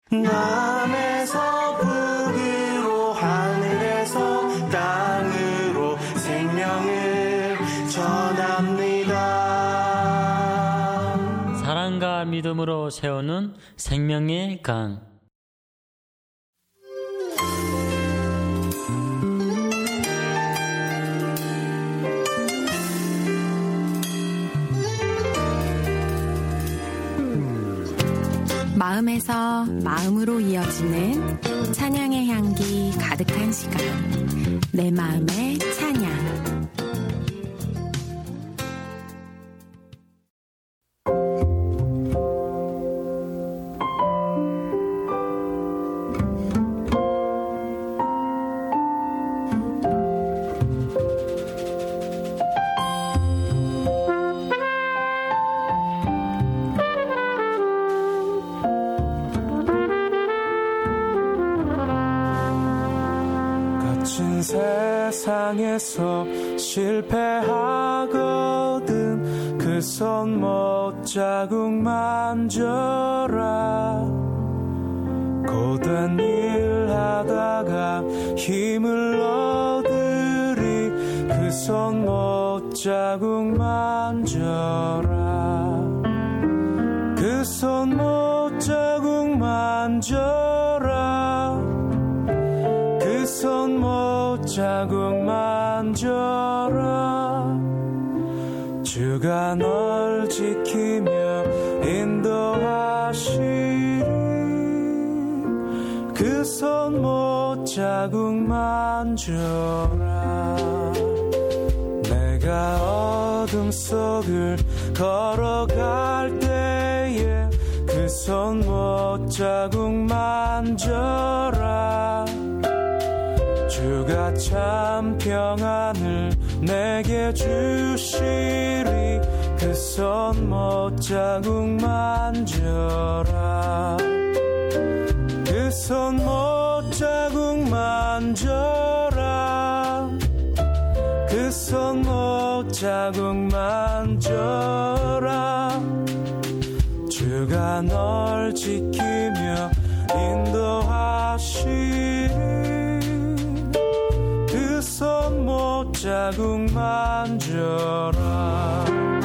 남에서 북으로 하늘에서 땅으로 생명을 전합니다. 사랑과 믿음으로 세우는 생명의 강. 마음에서 마음으로 이어지는 찬양의 향기 가득한 시간, 내 마음의 찬양. 세상에서 실패하거든 그 손 못 자국 만져라. 고된 일 하다가 힘을 얻으리 그 손 못 자국 만져라. 그 손 못 자국 만져라. 그 손 못 자국 만져라. 주가 널 지키며 인도하시리. 그 손 못 자국 만져라. 내가 어둠 속을 걸어갈 때에 그 손 못 자국 만져라. 주가 참 평안을 내게 주시리. 그 손 못 자국 만져라. 그 손 못 자국 만져라. 그 손 못 자국 만져라. 주가 널 지키며 인도하시리. 그 손 못 자국 만져라.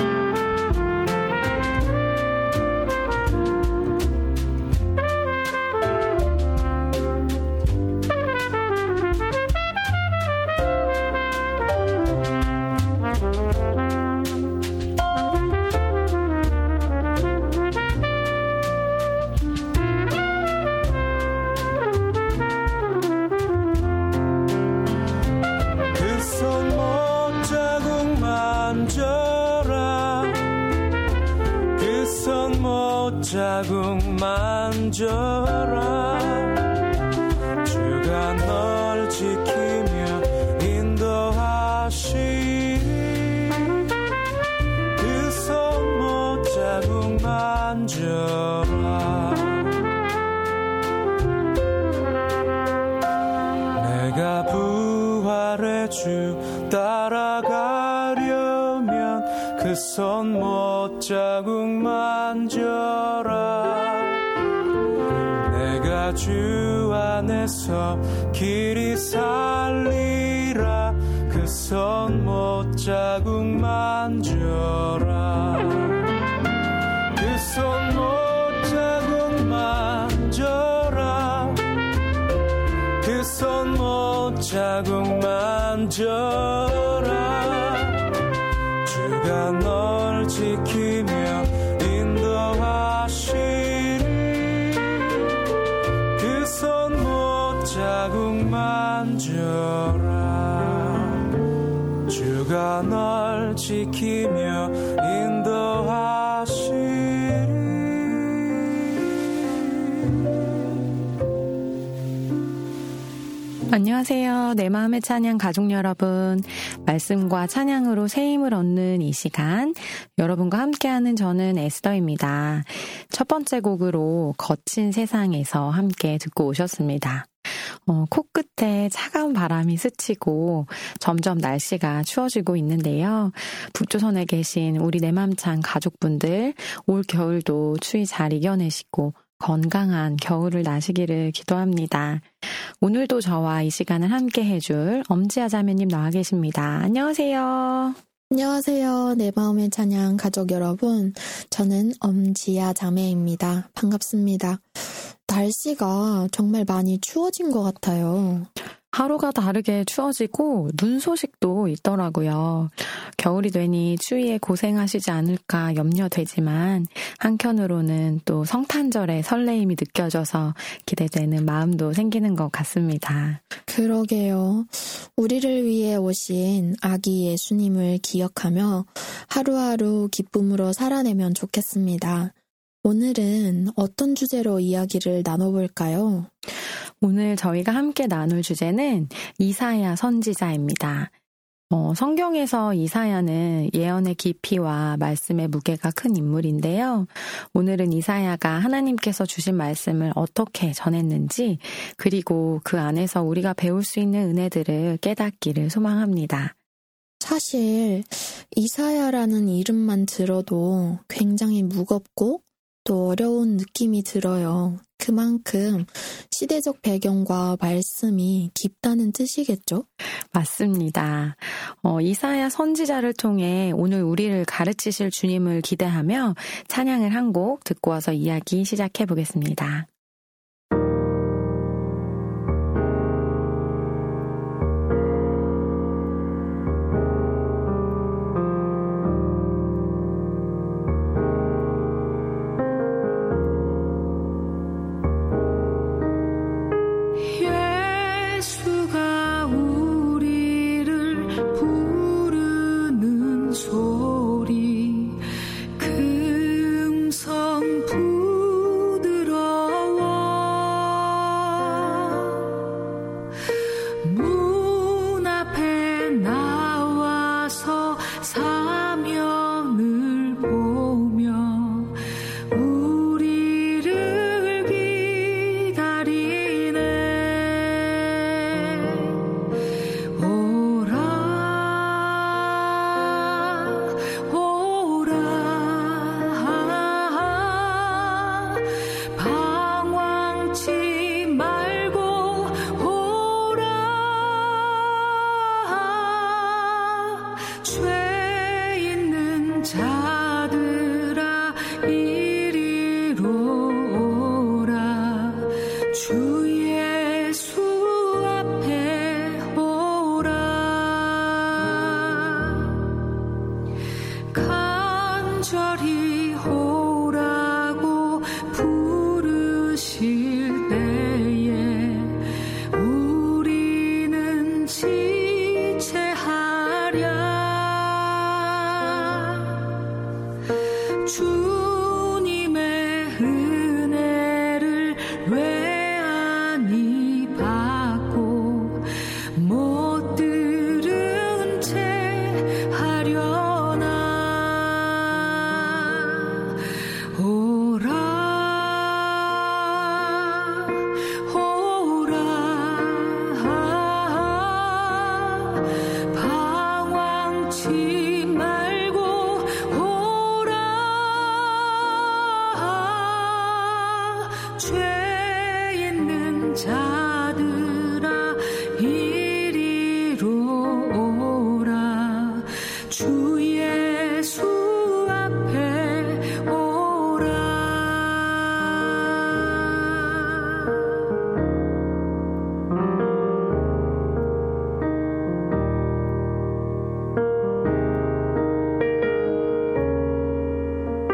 자국 만져라. 주가 널 지키며 인도하시리. 그 손 못 자국 만져라. 내가 부활의 주 따라가려면 그 손 못 자국 만져라. 내가 주 안에서 길이 살리라. 그 손 못 자국 만져라. 그 손 못 자국 만져라. 그 손 못 자국 만져라. 주가 널 지키며 인도하시리. 그 손 못 자국 만져라. 주가 널 지키며 인도하시리. 안녕하세요. 내 마음의 찬양 가족 여러분. 말씀과 찬양으로 새 힘을 얻는 이 시간, 여러분과 함께하는 저는 에스더입니다. 첫 번째 곡으로 거친 세상에서 함께 듣고 오셨습니다. 코끝에 차가운 바람이 스치고 점점 날씨가 추워지고 있는데요. 북조선에 계신 우리 내맘찬 가족분들, 올 겨울도 추위 잘 이겨내시고 건강한 겨울을 나시기를 기도합니다. 오늘도 저와 이 시간을 함께 해줄 엄지아 자매님 나와 계십니다. 안녕하세요. 안녕하세요. 내 마음의 찬양 가족 여러분. 저는 엄지아 자매입니다. 반갑습니다. 날씨가 정말 많이 추워진 것 같아요. 하루가 다르게 추워지고 눈 소식도 있더라고요. 겨울이 되니 추위에 고생하시지 않을까 염려되지만 한편으로는 또 성탄절의 설레임이 느껴져서 기대되는 마음도 생기는 것 같습니다. 그러게요. 우리를 위해 오신 아기 예수님을 기억하며 하루하루 기쁨으로 살아내면 좋겠습니다. 오늘은 어떤 주제로 이야기를 나눠볼까요? 오늘 저희가 함께 나눌 주제는 이사야 선지자입니다. 성경에서 이사야는 예언의 깊이와 말씀의 무게가 큰 인물인데요. 오늘은 이사야가 하나님께서 주신 말씀을 어떻게 전했는지, 그리고 그 안에서 우리가 배울 수 있는 은혜들을 깨닫기를 소망합니다. 사실 이사야라는 이름만 들어도 굉장히 무겁고 또 어려운 느낌이 들어요. 그만큼 시대적 배경과 말씀이 깊다는 뜻이겠죠? 맞습니다. 이사야 선지자를 통해 오늘 우리를 가르치실 주님을 기대하며 찬양을 한 곡 듣고 와서 이야기 시작해 보겠습니다.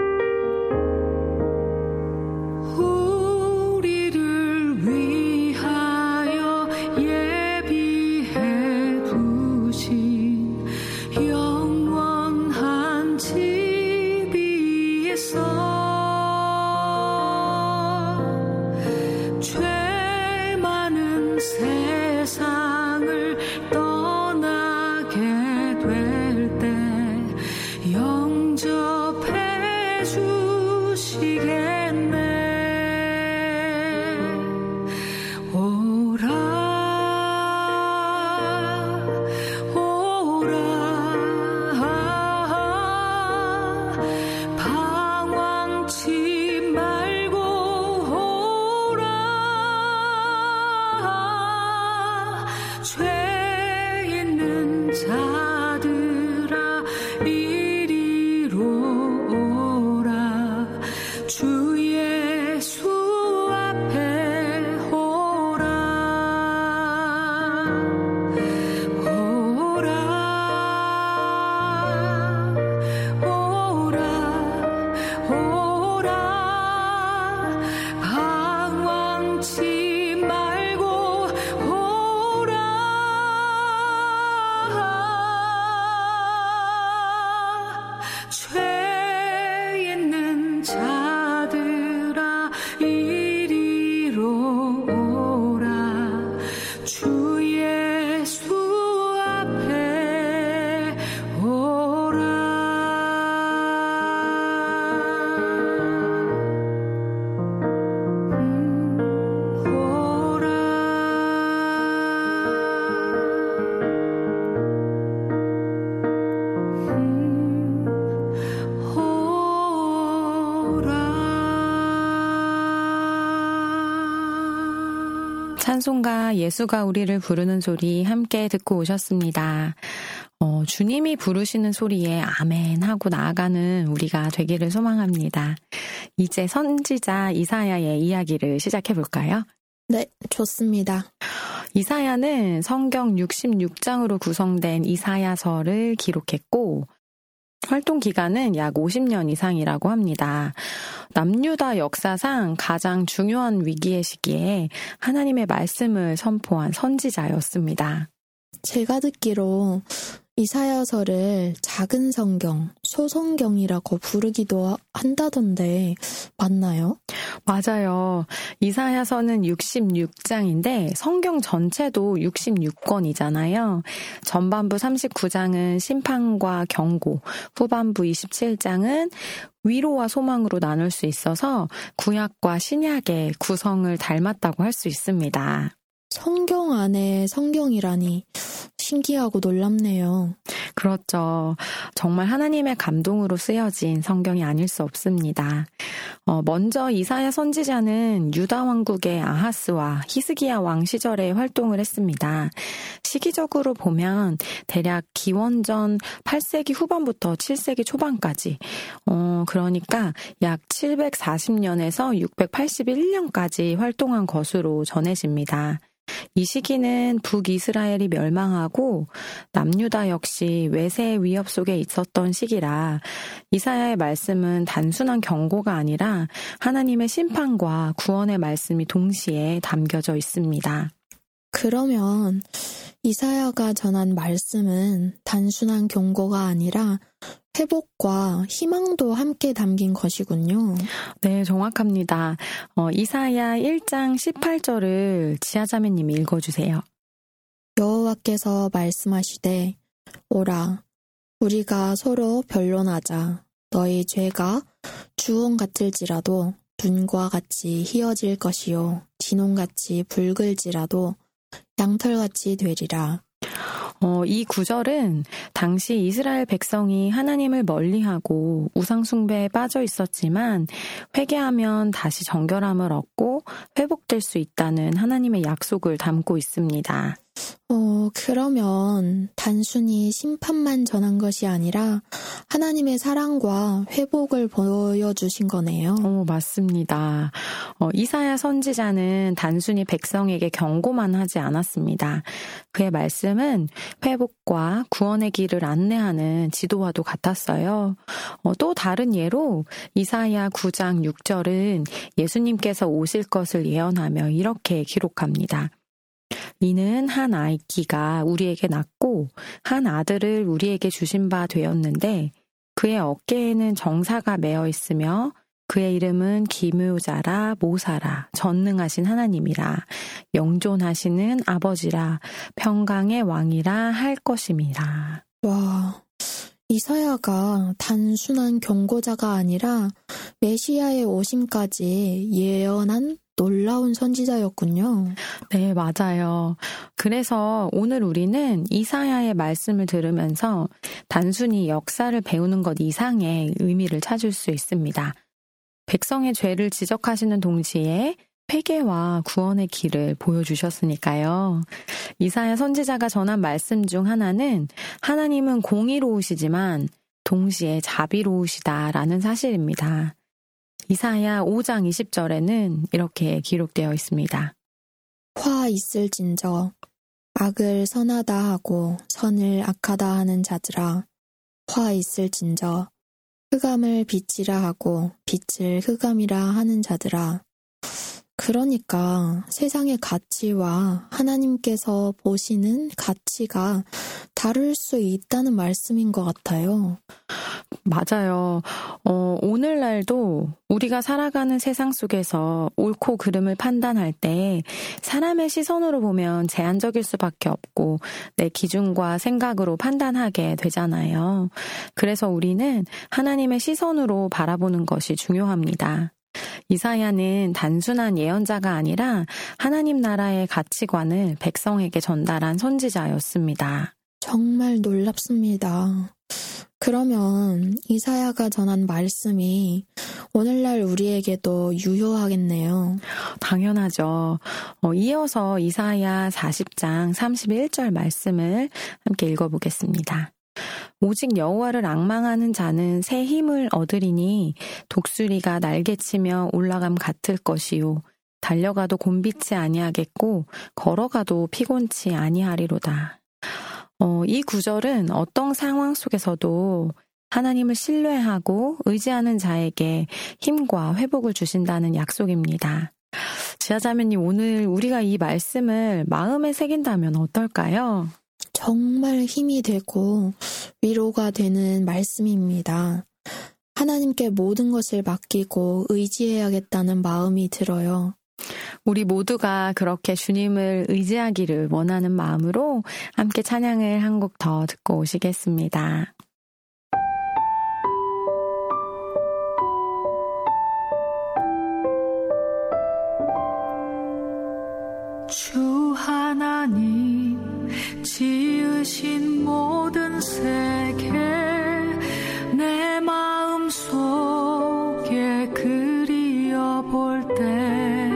우리를 위하여 찬송가 예수가 우리를 부르는 소리 함께 듣고 오셨습니다. 주님이 부르시는 소리에 아멘 하고 나아가는 우리가 되기를 소망합니다. 이제 선지자 이사야의 이야기를 시작해 볼까요? 네, 좋습니다. 이사야는 성경 66장으로 구성된 이사야서를 기록했고 활동 기간은 약 50년 이상이라고 합니다. 남유다 역사상 가장 중요한 위기의 시기에 하나님의 말씀을 선포한 선지자였습니다. 제가 듣기로 이사야서를 작은 성경, 소성경이라고 부르기도 한다던데 맞나요? 맞아요. 이사야서는 66장인데 성경 전체도 66권이잖아요. 전반부 39장은 심판과 경고, 후반부 27장은 위로와 소망으로 나눌 수 있어서 구약과 신약의 구성을 닮았다고 할 수 있습니다. 성경 안에 성경이라니 신기하고 놀랍네요. 그렇죠. 정말 하나님의 감동으로 쓰여진 성경이 아닐 수 없습니다. 먼저 이사야 선지자는 유다 왕국의 아하스와 히스기야 왕 시절에 활동을 했습니다. 시기적으로 보면 대략 기원전 8세기 후반부터 7세기 초반까지 그러니까 약 740년에서 681년까지 활동한 것으로 전해집니다. 이 시기는 북이스라엘이 멸망하고 남유다 역시 외세의 위협 속에 있었던 시기라 이사야의 말씀은 단순한 경고가 아니라 하나님의 심판과 구원의 말씀이 동시에 담겨져 있습니다. 그러면 이사야가 전한 말씀은 단순한 경고가 아니라 회복과 희망도 함께 담긴 것이군요. 네, 정확합니다. 이사야 1장 18절을 지아자매님이 읽어주세요. 여호와께서 말씀하시되 오라 우리가 서로 변론하자. 너희 죄가 주홍 같을지라도 눈과 같이 희어질 것이요 진홍같이 붉을지라도 양털같이 되리라. 이 구절은 당시 이스라엘 백성이 하나님을 멀리하고 우상숭배에 빠져 있었지만 회개하면 다시 정결함을 얻고 회복될 수 있다는 하나님의 약속을 담고 있습니다. 그러면 단순히 심판만 전한 것이 아니라 하나님의 사랑과 회복을 보여주신 거네요. 맞습니다. 이사야 선지자는 단순히 백성에게 경고만 하지 않았습니다. 그의 말씀은 회복과 구원의 길을 안내하는 지도와도 같았어요. 또 다른 예로 이사야 9장 6절은 예수님께서 오실 것을 예언하며 이렇게 기록합니다. 이는 한 아이가 우리에게 낳고 한 아들을 우리에게 주신 바 되었는데 그의 어깨에는 정사가 매어 있으며 그의 이름은 기묘자라 모사라 전능하신 하나님이라 영존하시는 아버지라 평강의 왕이라 할 것임이라. 와, 이사야가 단순한 경고자가 아니라 메시아의 오심까지 예언한 놀라운 선지자였군요. 네, 맞아요. 그래서 오늘 우리는 이사야의 말씀을 들으면서 단순히 역사를 배우는 것 이상의 의미를 찾을 수 있습니다. 백성의 죄를 지적하시는 동시에 회개와 구원의 길을 보여주셨으니까요. 이사야 선지자가 전한 말씀 중 하나는 하나님은 공의로우시지만 동시에 자비로우시다라는 사실입니다. 이사야 5장 20절에는 이렇게 기록되어 있습니다. 화 있을진저 악을 선하다 하고 선을 악하다 하는 자들아 화 있을진저 흑암을 빛이라 하고 빛을 흑암이라 하는 자들아. 그러니까 세상의 가치와 하나님께서 보시는 가치가 다를 수 있다는 말씀인 것 같아요. 맞아요. 오늘날도 우리가 살아가는 세상 속에서 옳고 그름을 판단할 때 사람의 시선으로 보면 제한적일 수밖에 없고 내 기준과 생각으로 판단하게 되잖아요. 그래서 우리는 하나님의 시선으로 바라보는 것이 중요합니다. 이사야는 단순한 예언자가 아니라 하나님 나라의 가치관을 백성에게 전달한 선지자였습니다. 정말 놀랍습니다. 그러면 이사야가 전한 말씀이 오늘날 우리에게도 유효하겠네요. 당연하죠. 이어서 이사야 40장 31절 말씀을 함께 읽어보겠습니다. 오직 여호와를 앙망하는 자는 새 힘을 얻으리니 독수리가 날개치며 올라감 같을 것이요 달려가도 곤비치 아니하겠고 걸어가도 피곤치 아니하리로다. 이 구절은 어떤 상황 속에서도 하나님을 신뢰하고 의지하는 자에게 힘과 회복을 주신다는 약속입니다. 지하자매님, 오늘 우리가 이 말씀을 마음에 새긴다면 어떨까요? 정말 힘이 되고 위로가 되는 말씀입니다. 하나님께 모든 것을 맡기고 의지해야겠다는 마음이 들어요. 우리 모두가 그렇게 주님을 의지하기를 원하는 마음으로 함께 찬양을 한 곡 더 듣고 오시겠습니다. 주 하나님 지으신 모든 세계 내 마음 속에 그리어볼 때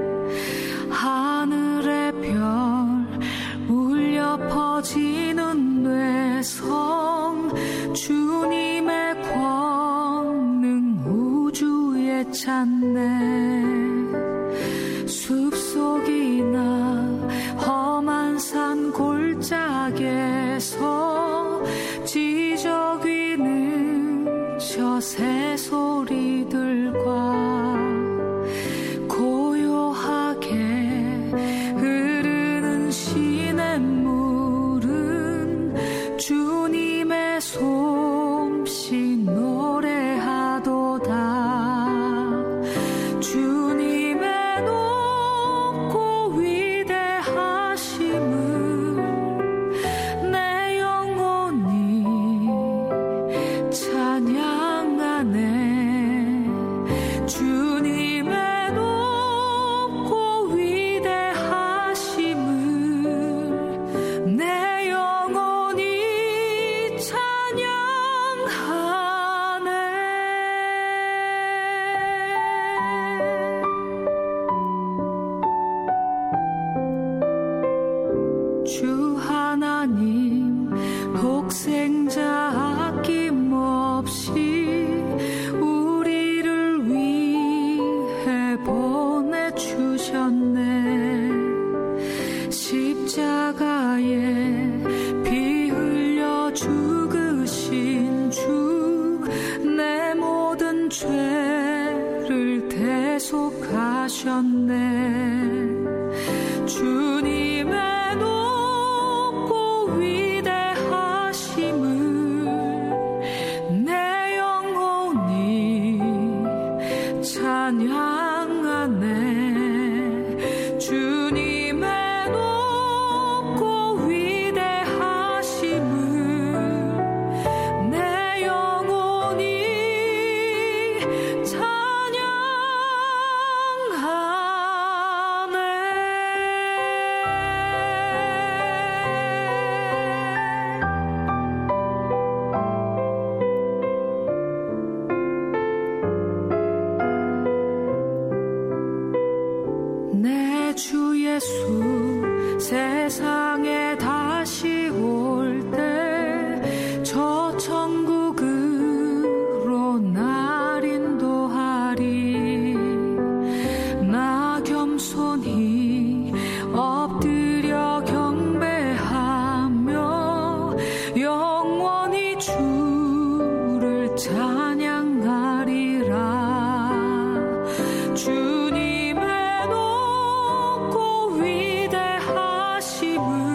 하늘의 별 울려 퍼지는 뇌성 주님의 권능 우주에 찬네 숲속이나 험한 산 골짜기에서 지저귀는 저 새소리들과 고요하게 흐르는 시냇물은 주님의 솜씨 노래하도다. 주님의 주 하나님 독생자 아낌없이 우리를 위해 보내주셨네. 십자가에 피 흘려 죽으신 주 내 모든 죄를 대속하셨네. 주님의 내 영혼이 찬양하네. 주님의 높고 위대하심을 내 영혼이 내 주 예수 세상에 다시 올 때 저 천국으로 날 인도하리. 나 겸손히 엎드려 경배하며 영원히 주를 찬양하리라. 주님의 높고 위대하심을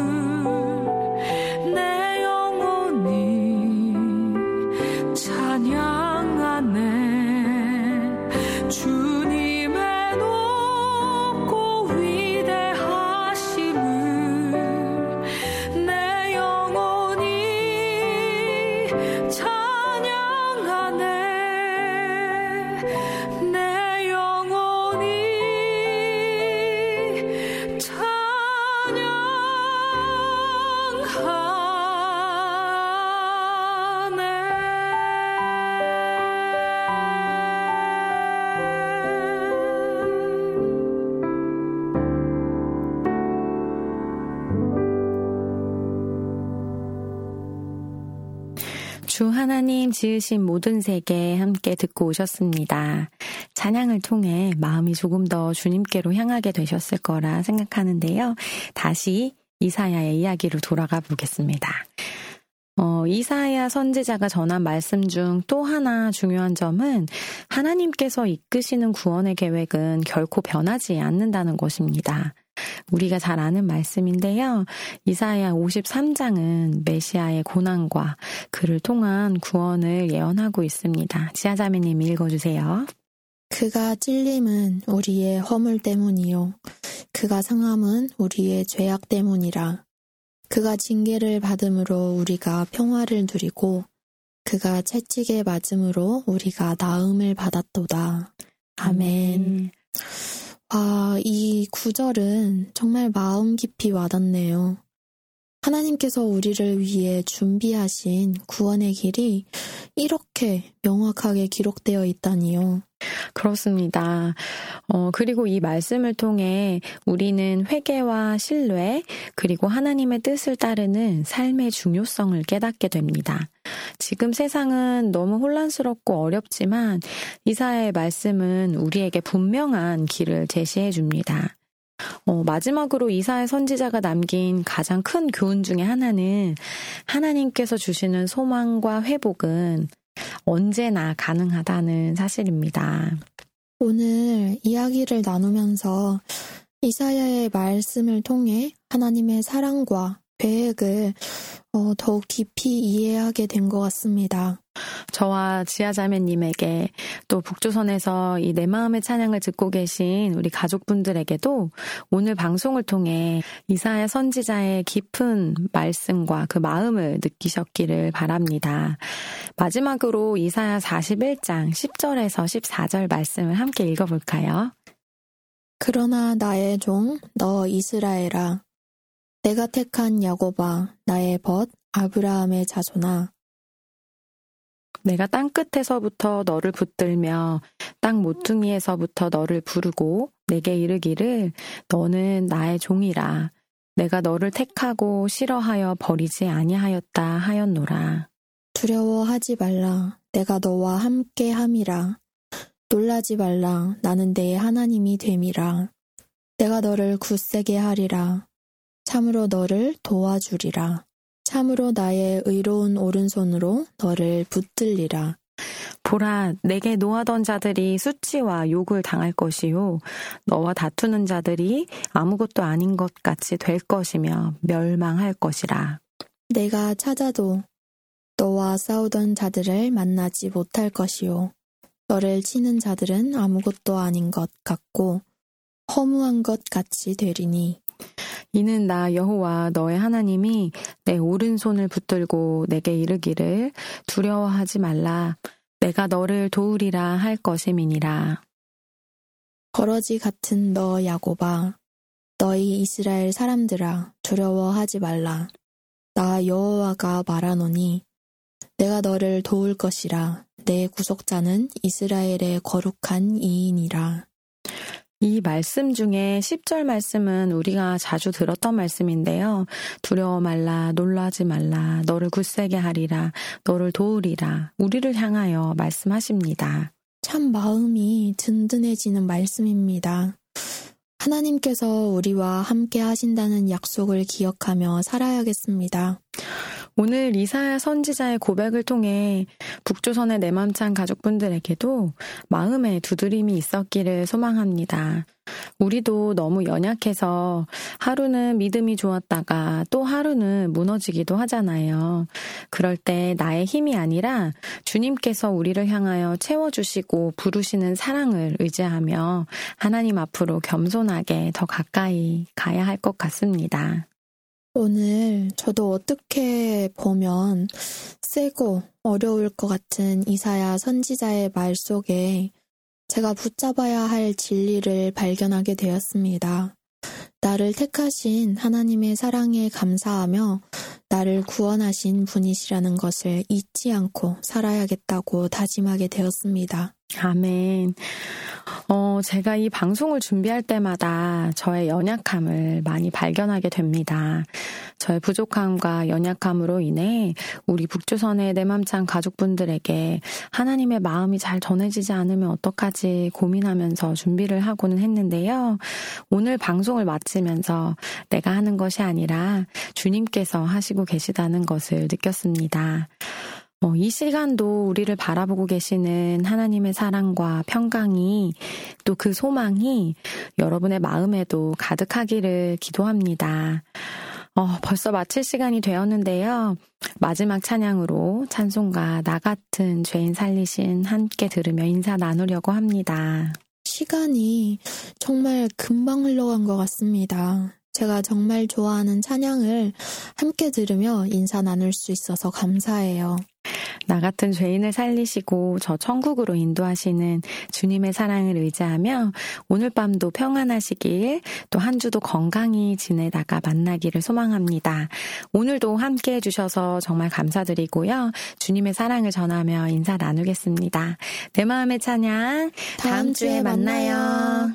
주 하나님 지으신 모든 세계 함께 듣고 오셨습니다. 찬양을 통해 마음이 조금 더 주님께로 향하게 되셨을 거라 생각하는데요. 다시 이사야의 이야기로 돌아가 보겠습니다. 이사야 선지자가 전한 말씀 중 또 하나 중요한 점은 하나님께서 이끄시는 구원의 계획은 결코 변하지 않는다는 것입니다. 우리가 잘 아는 말씀인데요. 이사야 53장은 메시아의 고난과 그를 통한 구원을 예언하고 있습니다. 지아자매님이 읽어주세요. 그가 찔림은 우리의 허물 때문이요. 그가 상함은 우리의 죄악 때문이라. 그가 징계를 받음으로 우리가 평화를 누리고 그가 채찍에 맞음으로 우리가 나음을 받았도다. 아멘. 이 구절은 정말 마음 깊이 와닿네요. 하나님께서 우리를 위해 준비하신 구원의 길이 이렇게 명확하게 기록되어 있다니요. 그렇습니다. 그리고 이 말씀을 통해 우리는 회개와 신뢰, 그리고 하나님의 뜻을 따르는 삶의 중요성을 깨닫게 됩니다. 지금 세상은 너무 혼란스럽고 어렵지만 이사야의 말씀은 우리에게 분명한 길을 제시해 줍니다. 마지막으로 이사야 선지자가 남긴 가장 큰 교훈 중에 하나는 하나님께서 주시는 소망과 회복은 언제나 가능하다는 사실입니다. 오늘 이야기를 나누면서 이사야의 말씀을 통해 하나님의 사랑과 계획을 더욱 깊이 이해하게 된 것 같습니다. 저와 지아자매님에게 또 북조선에서 이 내 마음의 찬양을 듣고 계신 우리 가족분들에게도 오늘 방송을 통해 이사야 선지자의 깊은 말씀과 그 마음을 느끼셨기를 바랍니다. 마지막으로 이사야 41장 10절에서 14절 말씀을 함께 읽어볼까요? 그러나 나의 종 너 이스라엘아 내가 택한 야곱아 나의 벗 아브라함의 자손아 내가 땅끝에서부터 너를 붙들며 땅 모퉁이에서부터 너를 부르고 내게 이르기를 너는 나의 종이라 내가 너를 택하고 싫어하여 버리지 아니하였다 하였노라. 두려워하지 말라 내가 너와 함께 함이라 놀라지 말라 나는 내 하나님이 됨이라 내가 너를 굳세게 하리라 참으로 너를 도와주리라 참으로 나의 의로운 오른손으로 너를 붙들리라. 보라, 내게 노하던 자들이 수치와 욕을 당할 것이요 너와 다투는 자들이 아무것도 아닌 것 같이 될 것이며 멸망할 것이라. 내가 찾아도 너와 싸우던 자들을 만나지 못할 것이요 너를 치는 자들은 아무것도 아닌 것 같고 허무한 것 같이 되리니 이는 나 여호와 너의 하나님이 내 오른손을 붙들고 내게 이르기를 두려워하지 말라 내가 너를 도우리라 할 것임이니라. 버러지 같은 너 야곱아 너희 이스라엘 사람들아 두려워하지 말라 나 여호와가 말하노니 내가 너를 도울 것이라 내 구속자는 이스라엘의 거룩한 이인이라. 이 말씀 중에 10절 말씀은 우리가 자주 들었던 말씀인데요. 두려워 말라, 놀라지 말라, 너를 굳세게 하리라, 너를 도우리라, 우리를 향하여 말씀하십니다. 참 마음이 든든해지는 말씀입니다. 하나님께서 우리와 함께 하신다는 약속을 기억하며 살아야겠습니다. 오늘 이사야 선지자의 고백을 통해 북조선의 내맘찬 가족분들에게도 마음에 두드림이 있었기를 소망합니다. 우리도 너무 연약해서 하루는 믿음이 좋았다가 또 하루는 무너지기도 하잖아요. 그럴 때 나의 힘이 아니라 주님께서 우리를 향하여 채워주시고 부르시는 사랑을 의지하며 하나님 앞으로 겸손하게 더 가까이 가야 할 것 같습니다. 오늘 저도 어떻게 보면 세고 어려울 것 같은 이사야 선지자의 말 속에 제가 붙잡아야 할 진리를 발견하게 되었습니다. 나를 택하신 하나님의 사랑에 감사하며 나를 구원하신 분이시라는 것을 잊지 않고 살아야겠다고 다짐하게 되었습니다. 아멘. 제가 이 방송을 준비할 때마다 저의 연약함을 많이 발견하게 됩니다. 저의 부족함과 연약함으로 인해 우리 북조선의 내맘찬 가족분들에게 하나님의 마음이 잘 전해지지 않으면 어떡하지 고민하면서 준비를 하고는 했는데요. 오늘 방송을 마치면서 내가 하는 것이 아니라 주님께서 하시고 계시다는 것을 느꼈습니다. 이 시간도 우리를 바라보고 계시는 하나님의 사랑과 평강이 또 그 소망이 여러분의 마음에도 가득하기를 기도합니다. 벌써 마칠 시간이 되었는데요. 마지막 찬양으로 찬송가 나 같은 죄인 살리신 함께 들으며 인사 나누려고 합니다. 시간이 정말 금방 흘러간 것 같습니다. 제가 정말 좋아하는 찬양을 함께 들으며 인사 나눌 수 있어서 감사해요. 나 같은 죄인을 살리시고 저 천국으로 인도하시는 주님의 사랑을 의지하며 오늘 밤도 평안하시길 또 한 주도 건강히 지내다가 만나기를 소망합니다. 오늘도 함께 해주셔서 정말 감사드리고요. 주님의 사랑을 전하며 인사 나누겠습니다. 내 마음의 찬양 다음 주에 만나요.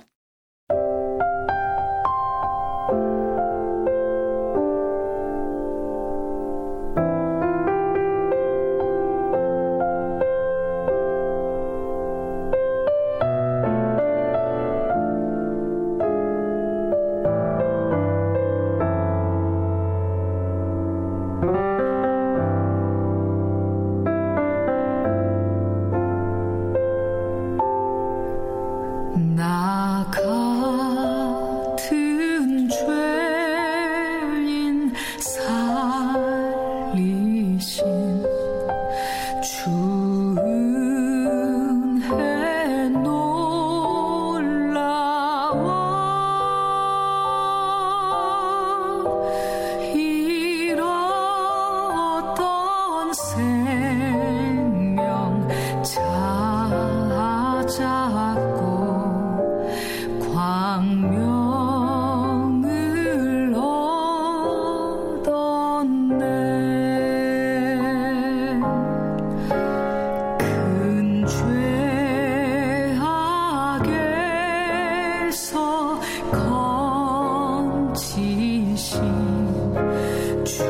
나 같은 죄인 살리신 주 은혜 놀라워 잃었던 생명 찾았고 광명을 얻었네. 큰 죄악에서 건지신 주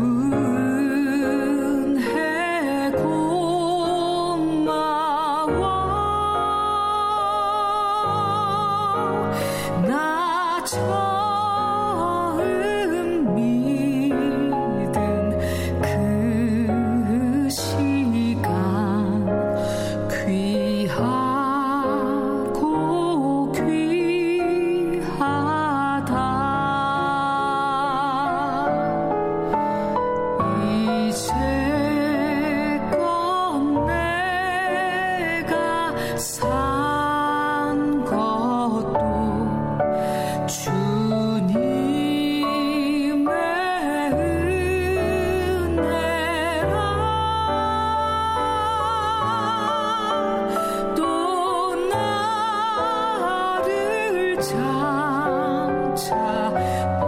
은혜 고마워. 나 처음 믿은 그 시간 귀하고 귀하다. 이제껏 내가 산 것도 주님의 은혜라. 또 나를 장차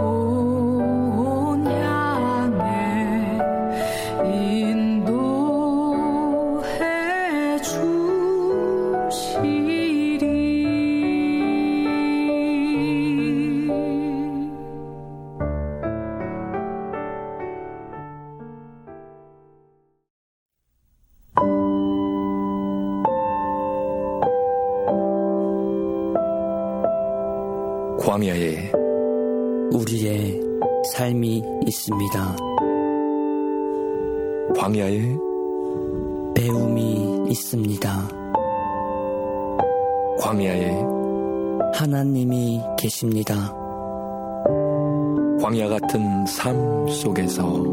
본 향해 인도해 주시리. 광야에 우리의 삶이 있습니다. 광야에 배움이 있습니다. 광야에 하나님이 계십니다. 광야 같은 삶 속에서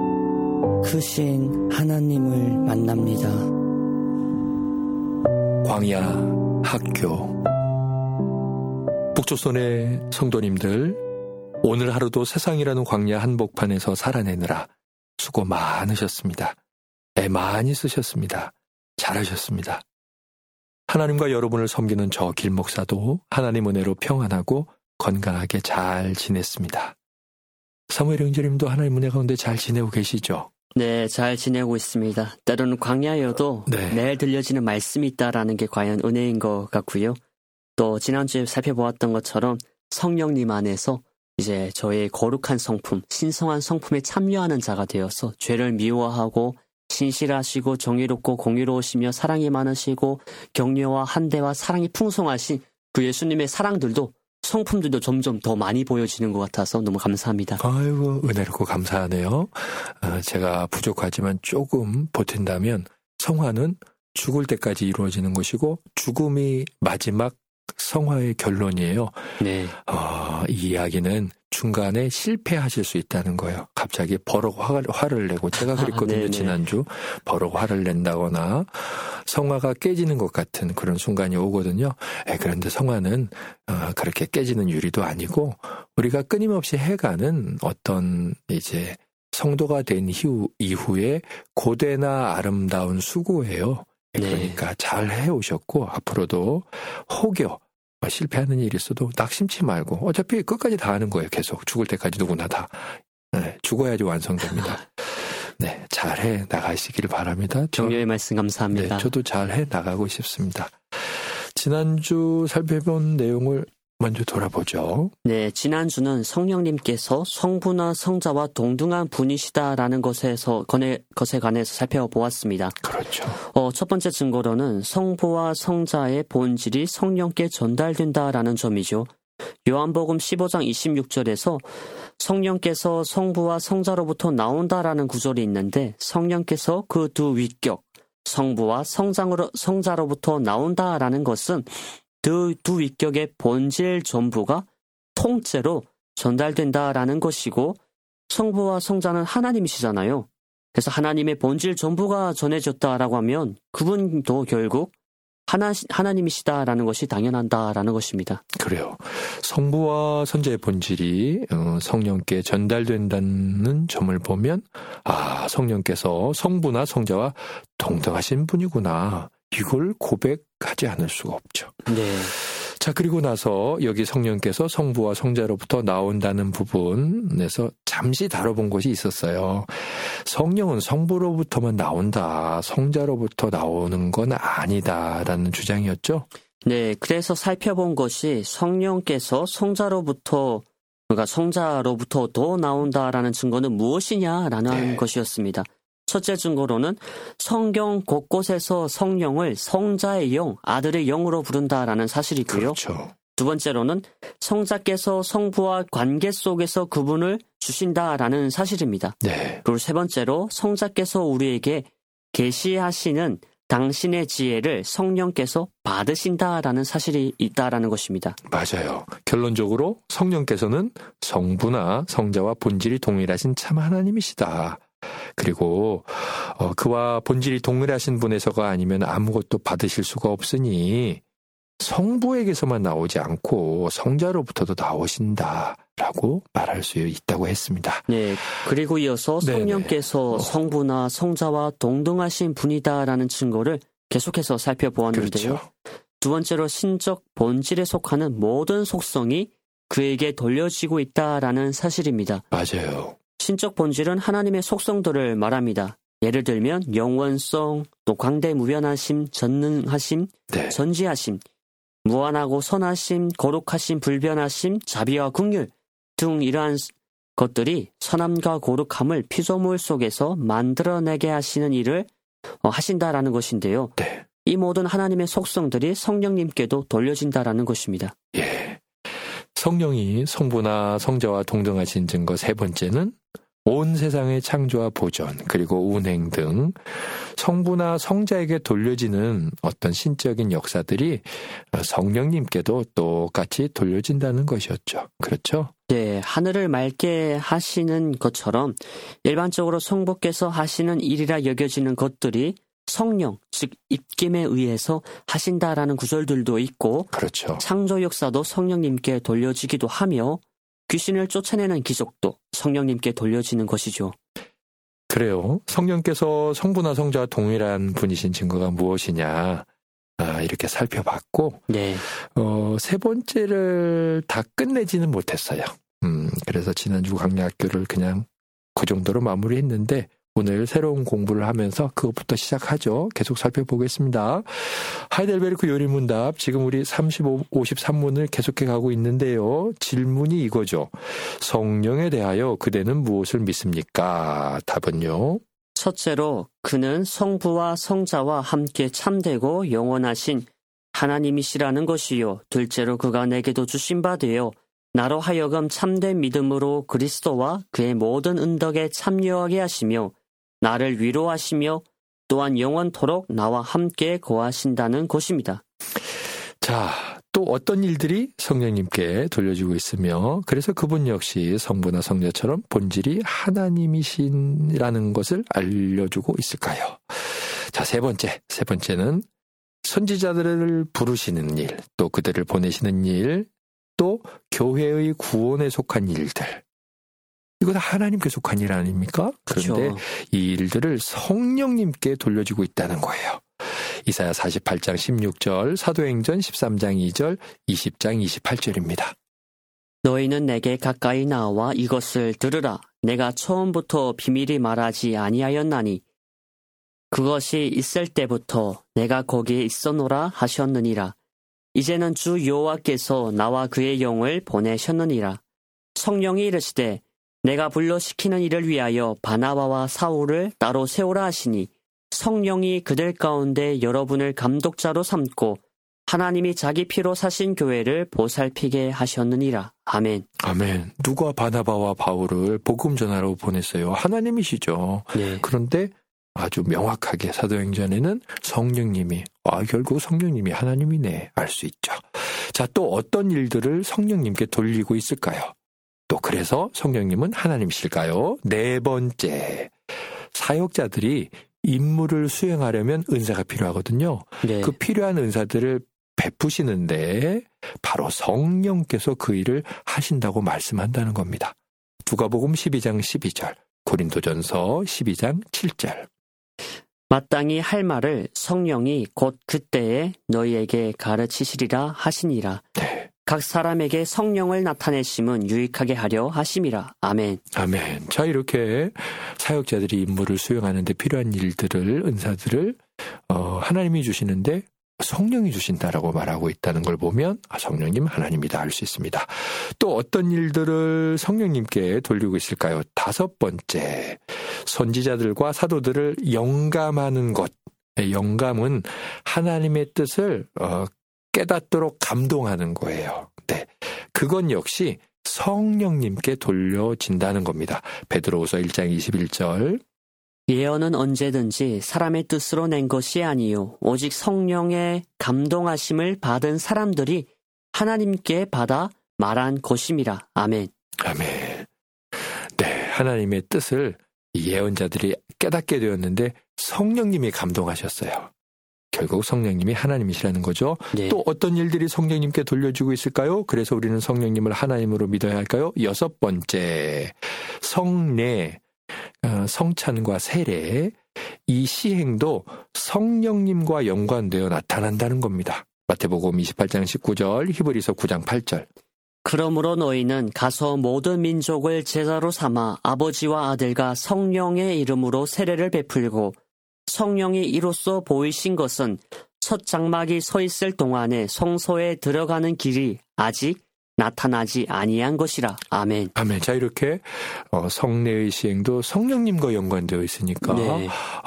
크신 하나님을 만납니다. 광야 학교. 북조선의 성도님들, 오늘 하루도 세상이라는 광야 한복판에서 살아내느라 수고 많으셨습니다. 애 많이 쓰셨습니다. 잘하셨습니다. 하나님과 여러분을 섬기는 저 길목사도 하나님 은혜로 평안하고 건강하게 잘 지냈습니다. 사무엘 형제님도 하나님 은혜 가운데 잘 지내고 계시죠? 네, 잘 지내고 있습니다. 때로는 광야여도 네. 매일 들려지는 말씀이 있다라는 게 과연 은혜인 것 같고요. 또 지난주에 살펴보았던 것처럼 성령님 안에서 이제 저의 거룩한 성품, 신성한 성품에 참여하는 자가 되어서 죄를 미워하고 신실하시고 정의롭고 공의로우시며 사랑이 많으시고 격려와 한대와 사랑이 풍성하신 그 예수님의 사랑들도 성품들도 점점 더 많이 보여지는 것 같아서 너무 감사합니다. 아이고 은혜롭고 감사하네요. 제가 부족하지만 조금 보탠다면 성화는 죽을 때까지 이루어지는 것이고 죽음이 마지막 성화의 결론이에요. 네. 이 이야기는 중간에 실패하실 수 있다는 거예요. 갑자기 버럭 화를 내고 제가 그랬거든요. 지난주 버럭 화를 낸다거나 성화가 깨지는 것 같은 그런 순간이 오거든요. 그런데 성화는 그렇게 깨지는 유리도 아니고 우리가 끊임없이 해가는 어떤 이제 성도가 된 이후에 고대나 아름다운 수고예요. 그러니까 잘 해오셨고 앞으로도 혹여 실패하는 일이 있어도 낙심치 말고 어차피 끝까지 다 하는 거예요. 계속 죽을 때까지 누구나 다. 죽어야지 완성됩니다. 네, 잘해 나가시길 바랍니다. 격려의 말씀 감사합니다. 네, 저도 잘해 나가고 싶습니다. 지난주 살펴본 내용을 먼저 돌아보죠. 네, 지난주는 성령님께서 성부나 성자와 동등한 분이시다라는 것에 관해서 살펴보았습니다. 그렇죠. 첫 번째 증거로는 성부와 성자의 본질이 성령께 전달된다라는 점이죠. 요한복음 15장 26절에서 성령께서 성부와 성자로부터 나온다라는 구절이 있는데 성령께서 그 두 위격, 성부와 성자로부터 나온다라는 것은 두 위격의 본질 전부가 통째로 전달된다라는 것이고 성부와 성자는 하나님이시잖아요. 그래서 하나님의 본질 전부가 전해졌다라고 하면 그분도 결국 하나님이시다라는 것이 당연한다라는 것입니다. 그래요. 성부와 성자의 본질이 성령께 전달된다는 점을 보면 성령께서 성부나 성자와 동등하신 분이구나. 이걸 고백하지 않을 수가 없죠. 네. 자, 그리고 나서 여기 성령께서 성부와 성자로부터 나온다는 부분에서 잠시 다뤄본 것이 있었어요. 성령은 성부로부터만 나온다, 성자로부터 나오는 건 아니다라는 주장이었죠. 네, 그래서 살펴본 것이 성령께서 성자로부터 더 나온다라는 증거는 무엇이냐라는 것이었습니다. 첫째 증거로는 성경 곳곳에서 성령을 성자의 영, 아들의 영으로 부른다라는 사실이고요. 그렇죠. 두 번째로는 성자께서 성부와 관계 속에서 그분을 주신다라는 사실입니다. 네. 그리고 세 번째로 성자께서 우리에게 계시하시는 당신의 지혜를 성령께서 받으신다라는 사실이 있다라는 것입니다. 맞아요. 결론적으로 성령께서는 성부나 성자와 본질이 동일하신 참 하나님이시다. 그리고 그와 본질이 동일하신 분에서가 아니면 아무것도 받으실 수가 없으니 성부에게서만 나오지 않고 성자로부터도 나오신다라고 말할 수 있다고 했습니다. 네, 그리고 이어서 성령께서 성부나 성자와 동등하신 분이다라는 증거를 계속해서 살펴보았는데요. 그렇죠. 두 번째로 신적 본질에 속하는 모든 속성이 그에게 돌려지고 있다라는 사실입니다. 맞아요. 신적 본질은 하나님의 속성들을 말합니다. 예를 들면 영원성, 또 광대무변하심, 전능하심, 전지하심, 무한하고 선하심, 거룩하심, 불변하심, 자비와 긍휼 등 이러한 것들이 선함과 거룩함을 피조물 속에서 만들어내게 하시는 일을 하신다라는 것인데요. 네. 이 모든 하나님의 속성들이 성령님께도 돌려진다라는 것입니다. 예. 성령이 성부나 성자와 동등하신 증거 세 번째는 온 세상의 창조와 보존 그리고 운행 등 성부나 성자에게 돌려지는 어떤 신적인 역사들이 성령님께도 똑같이 돌려진다는 것이었죠. 그렇죠? 네, 하늘을 맑게 하시는 것처럼 일반적으로 성부께서 하시는 일이라 여겨지는 것들이 성령, 즉 입김에 의해서 하신다라는 구절들도 있고 그렇죠. 창조 역사도 성령님께 돌려지기도 하며 귀신을 쫓아내는 기적도 성령님께 돌려지는 것이죠. 그래요. 성령께서 성부나 성자와 동일한 분이신 증거가 무엇이냐 이렇게 살펴봤고 네. 세 번째를 다 끝내지는 못했어요. 그래서 지난주 강약교를 그냥 그 정도로 마무리했는데 오늘 새로운 공부를 하면서 그것부터 시작하죠. 계속 살펴보겠습니다. 하이델베르크 요리문답 지금 우리 53문을 계속해 가고 있는데요. 질문이 이거죠. 성령에 대하여 그대는 무엇을 믿습니까? 답은요. 첫째로 그는 성부와 성자와 함께 참되고 영원하신 하나님이시라는 것이요. 둘째로 그가 내게도 주신 바 되어 나로 하여금 참된 믿음으로 그리스도와 그의 모든 은덕에 참여하게 하시며 나를 위로하시며 또한 영원토록 나와 함께 거하신다는 것입니다. 자, 또 어떤 일들이 성령님께 돌려지고 있으며 그래서 그분 역시 성부나 성자처럼 본질이 하나님이시라는 것을 알려주고 있을까요? 자, 세 번째는 선지자들을 부르시는 일, 또 그들을 보내시는 일, 또 교회의 구원에 속한 일들. 이거 다 하나님께 속한 일 아닙니까? 그런데 그렇죠. 이 일들을 성령님께 돌려주고 있다는 거예요. 이사야 48장 16절, 사도행전 13장 2절, 20장 28절입니다. 너희는 내게 가까이 나와 이것을 들으라. 내가 처음부터 비밀히 말하지 아니하였나니 그것이 있을 때부터 내가 거기에 있어노라 하셨느니라. 이제는 주 여호와께서 나와 그의 영을 보내셨느니라. 성령이 이르시되 내가 불러시키는 일을 위하여 바나바와 사울을 따로 세우라 하시니 성령이 그들 가운데 여러분을 감독자로 삼고 하나님이 자기 피로 사신 교회를 보살피게 하셨느니라. 아멘. 아멘. 누가 바나바와 바울을 복음 전하러 보냈어요? 하나님이시죠. 네. 그런데 아주 명확하게 사도행전에는 성령님이, 결국 성령님이 하나님이네, 알 수 있죠. 자, 또 어떤 일들을 성령님께 돌리고 있을까요? 또 그래서 성령님은 하나님이실까요? 네 번째, 사역자들이 임무를 수행하려면 은사가 필요하거든요. 네. 그 필요한 은사들을 베푸시는데 바로 성령께서 그 일을 하신다고 말씀한다는 겁니다. 누가복음 12장 12절, 고린도전서 12장 7절. 마땅히 할 말을 성령이 곧 그때에 너희에게 가르치시리라 하시니라. 네. 각 사람에게 성령을 나타내심은 유익하게 하려 하심이라. 아멘. 아멘. 자, 이렇게 사역자들이 임무를 수행하는 데 필요한 일들을, 은사들을 하나님이 주시는데 성령이 주신다라고 말하고 있다는 걸 보면 성령님 하나님이다 알 수 있습니다. 또 어떤 일들을 성령님께 돌리고 있을까요? 다섯 번째, 선지자들과 사도들을 영감하는 것. 영감은 하나님의 뜻을 깨닫도록 감동하는 거예요. 네, 그건 역시 성령님께 돌려진다는 겁니다. 베드로후서 1장 21절. 예언은 언제든지 사람의 뜻으로 낸 것이 아니요 오직 성령의 감동하심을 받은 사람들이 하나님께 받아 말한 것임이라. 아멘. 아멘. 네, 하나님의 뜻을 예언자들이 깨닫게 되었는데 성령님이 감동하셨어요. 결국 성령님이 하나님이시라는 거죠. 네. 또 어떤 일들이 성령님께 돌려주고 있을까요? 그래서 우리는 성령님을 하나님으로 믿어야 할까요? 여섯 번째, 성례, 성찬과 세례, 이 시행도 성령님과 연관되어 나타난다는 겁니다. 마태복음 28장 19절, 히브리서 9장 8절. 그러므로 너희는 가서 모든 민족을 제자로 삼아 아버지와 아들과 성령의 이름으로 세례를 베풀고 성령이 이로써 보이신 것은 첫 장막이 서 있을 동안에 성소에 들어가는 길이 아직 나타나지 아니한 것이라. 아멘. 아멘. 자, 이렇게 성례의 시행도 성령님과 연관되어 있으니까 네.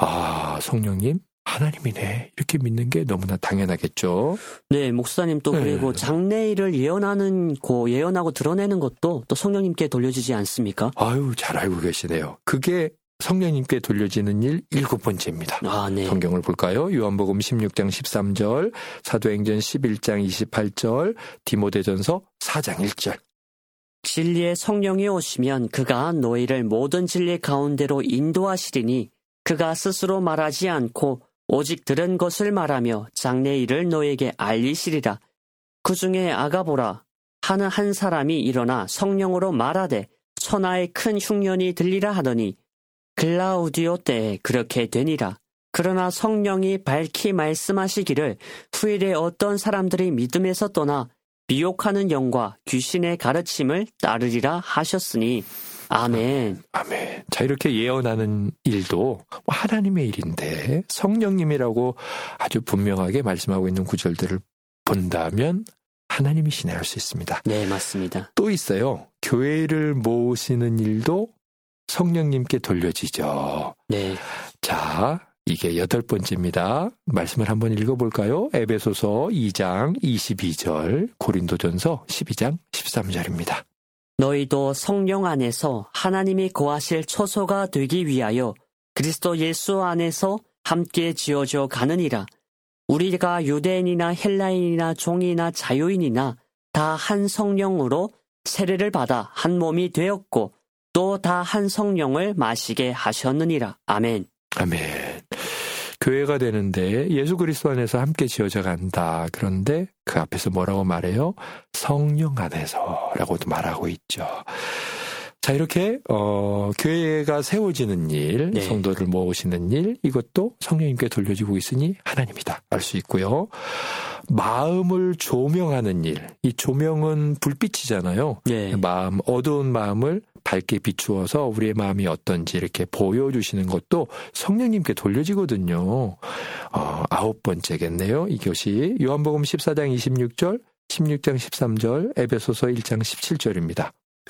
성령님 하나님이네 이렇게 믿는 게 너무나 당연하겠죠. 네, 목사님 또 그리고 장래일을 예언하고 드러내는 것도 또 성령님께 돌려지지 않습니까? 아유, 잘 알고 계시네요. 그게 성령님께 돌려지는 일 7번째입니다. 아, 네. 성경을 볼까요? 요한복음 16장 13절, 사도행전 11장 28절, 디모데전서 4장 1절. 진리의 성령이 오시면 그가 너희를 모든 진리 가운데로 인도하시리니 그가 스스로 말하지 않고 오직 들은 것을 말하며 장래일을 너희에게 알리시리라. 그 중에 아가보라 하는 한 사람이 일어나 성령으로 말하되 천하의 큰 흉년이 들리라 하더니 글라우디오 때에 그렇게 되니라. 그러나 성령이 밝히 말씀하시기를 후일에 어떤 사람들이 믿음에서 떠나 미혹하는 영과 귀신의 가르침을 따르리라 하셨으니 아멘. 아멘. 자, 이렇게 예언하는 일도 하나님의 일인데 성령님이라고 아주 분명하게 말씀하고 있는 구절들을 본다면 하나님이시네 할 수 있습니다. 네, 맞습니다. 또 있어요. 교회를 모으시는 일도 성령님께 돌려지죠. 네. 자, 이게 8번째입니다. 말씀을 한번 읽어볼까요? 에베소서 2장 22절, 고린도전서 12장 13절입니다. 너희도 성령 안에서 하나님이 거하실 초소가 되기 위하여 그리스도 예수 안에서 함께 지어져 가느니라. 우리가 유대인이나 헬라인이나 종이나 자유인이나 다 한 성령으로 세례를 받아 한 몸이 되었고 또 다 한 성령을 마시게 하셨느니라. 아멘. 아멘. 교회가 되는데 예수 그리스도 안에서 함께 지어져 간다. 그런데 그 앞에서 뭐라고 말해요? 성령 안에서라고도 말하고 있죠. 자, 이렇게 교회가 세워지는 일, 네. 성도를 모으시는 일, 이것도 성령님께 돌려지고 있으니 하나님이다 알 수 있고요. 마음을 조명하는 일, 이 조명은 불빛이잖아요. 네. 마음, 어두운 마음을 밝게 비추어서 우리의 마음이 어떤지 이렇게 보여주시는 것도 성령님께 돌려지거든요. 9번째겠네요. 이것이 요한복음 14장 26절, 16장 13절, 에베소서 1장 17절입니다.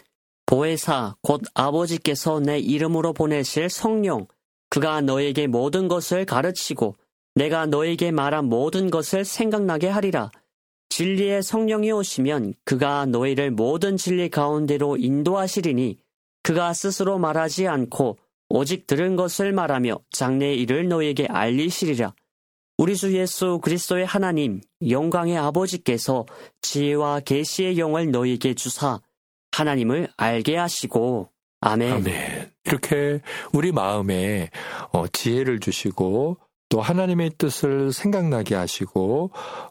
보혜사 곧 아버지께서 내 이름으로 보내실 성령 그가 너에게 모든 것을 가르치고 내가 너에게 말한 모든 것을 생각나게 하리라. 진리의 성령이 오시면 그가 너희를 모든 진리 가운데로 인도하시리니 그가 스스로 말하지 않고 오직 들은 것을 말하며 장래의 일을 너희에게 알리시리라. 우리 주 예수 그리스도의 하나님 영광의 아버지께서 지혜와 계시의 영을 너희에게 주사 하나님을 알게 하시고 아멘. 아멘. 이렇게 우리 마음에 지혜를 주시고 또 하나님의 뜻을 생각나게 하시고